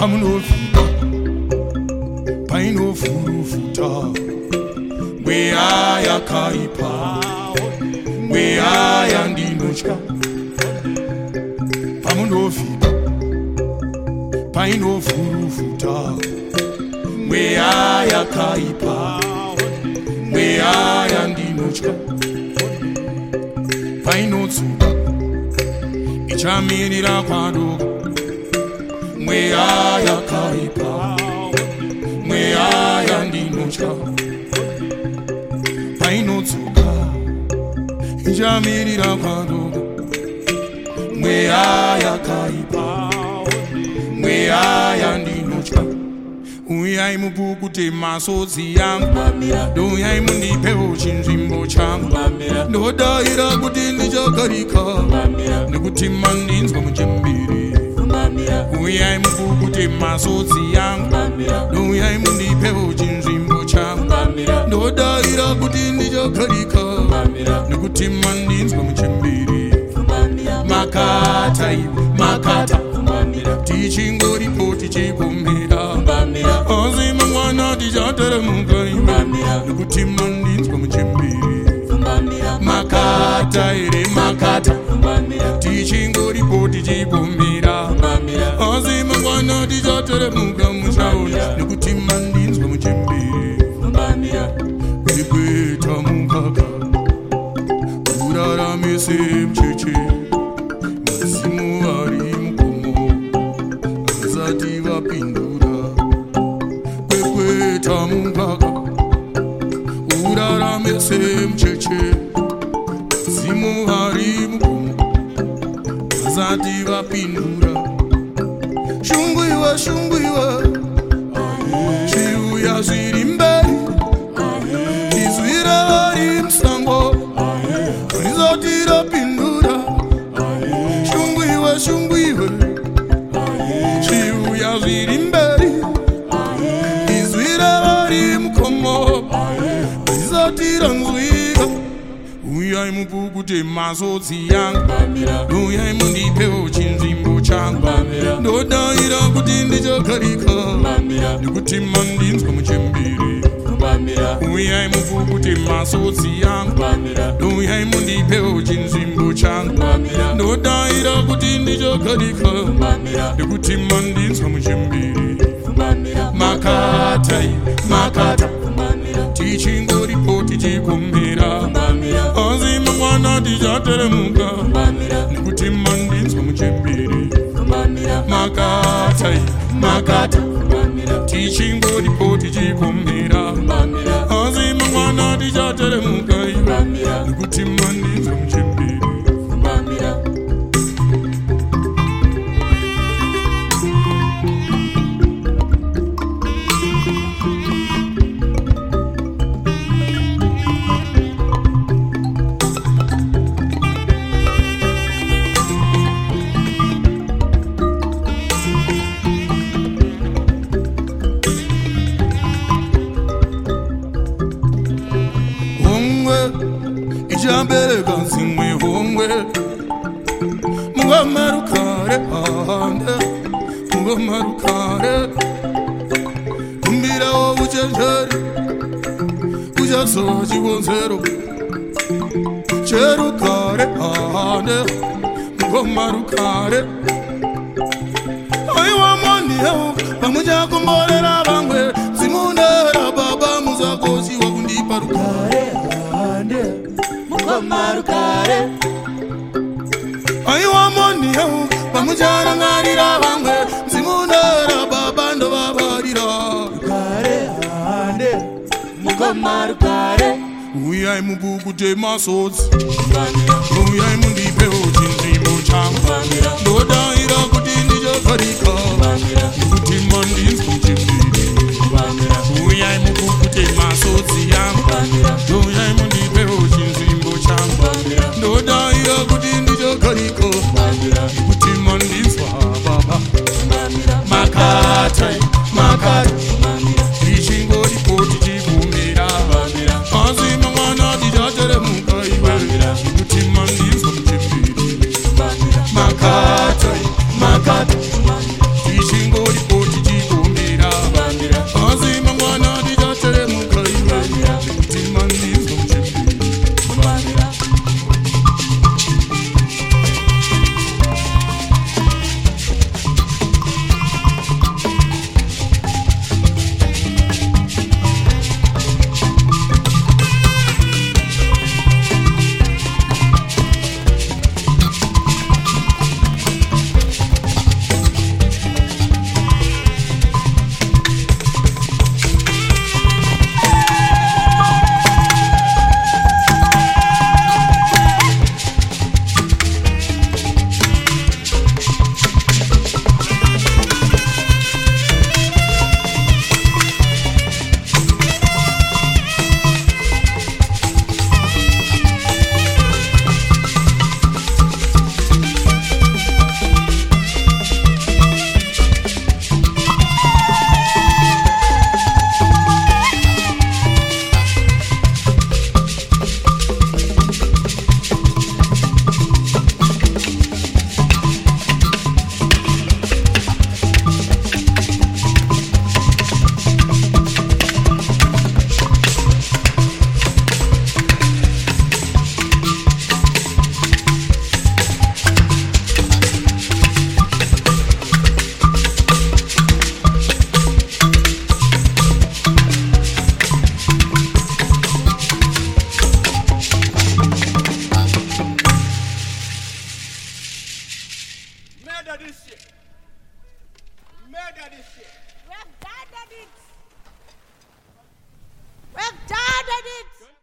pamunofika painofurufuta mweya yakaipa mweya yandinotya pamunofika painofurufuta mweya yakaipa mweya yandinotya painotsuka ichamirira kwadoka mweya yakaipa mweya yandinotya painotsuka ichamirira kwadoka mweya yakaipa mweya yandinotya uyai mupukute masodzi yangu doyai mundipewo chinzvimbo changu ndodaira kuti ndichagarika nekuti mandinzwa muchemberi uyai mupukute masodzi yangu doyai mundipewo chinzvimbo changu ndodaira kuti ndichagarika nekuti mandinzwa muchemberi makata iwe makata tichingoripo tichigomera asi mangwana tichateremuka iwe nekuti mandinzwa muchemberi makata ere makata tichingoripo tichigomera asi mangwana tichateremuka muchaona nekuti mandinzwa muchemberi ikweta mukaka urarame semcheche masimu ari mukomo azati vapindura kwekweta mukaka urarame semcheche masimu ari mukomo azati vapindura shunguiwa shunguiwa chiuya zviri mberi izwira vari musango rizoti rapindura shunguiwe shunguiwe chiuya zviri mberi izwira vari mukomo rizoti ranzwika uyai mupukute masodzi yangu uyai mundipewo chinzvimbo changu ndodaira kuti ndichagarika nekuti mandinzwa muchemberi uyai mupukute masodzi yangu uyai mundipewo chinzvimbo changu ndodaira kuti ndichagarika nekuti mandinzwa muchemberi makata makata tichingoripo tichigomera asi mangwana tichateremuka nekuti mandinzwa muchemberi makata makata tichingoripo tichigomera asi mangwana tichateremuka iwe nekuti mandinzwa muchemberi ichambere kanzimwe homwe mugamarukare hande mugamarukare kumbirawo uchenjeri uchazowa chikonzero cherukare hande mugamarukare aiwa moniyewo pamuchakomborera vamwe zimunera baba muzakoshiwa kundipa rukare hande mugomarukare aiwa moniyewo pamucharangarira vamwe zimunera baba ndovavarira rukare hande mugomarukare uyai mupukute masodzi uyai mundipewo chinzvimbo changu ndodaira kuti ndichagarika nekuti mandinzwa muchemberi uyai mupukute masodzi yangu uyai mundipewo chinzvimbo changu ndodaira kuti ndichagarika nekuti mandinzwa baba makata makata tichingoripo tichigomera asi mangwana tichateremuka iwe nekuti mandinzwa muchemberi makata makata tichingoripo gathered it here. We have gathered it. We have gathered it.